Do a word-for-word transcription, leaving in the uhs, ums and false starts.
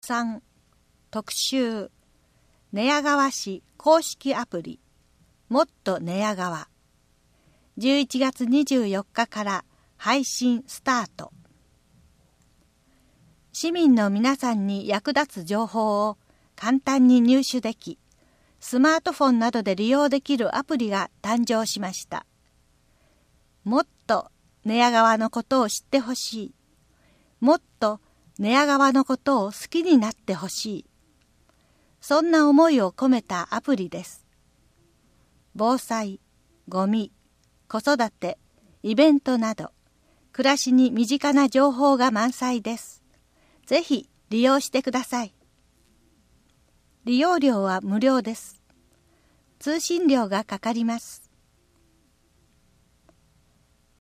さん特集寝屋川市公式アプリもっと寝屋川じゅういちがつにじゅうよっかから配信スタート。市民の皆さんに役立つ情報を簡単に入手でき、スマートフォンなどで利用できるアプリが誕生しました。もっと寝屋川のことを知ってほしい。もっと寝屋川のことを好きになってほしい。そんな思いを込めたアプリです。防災、ゴミ、子育て、イベントなど、暮らしに身近な情報が満載です。ぜひ利用してください。利用料は無料です。通信料がかかります。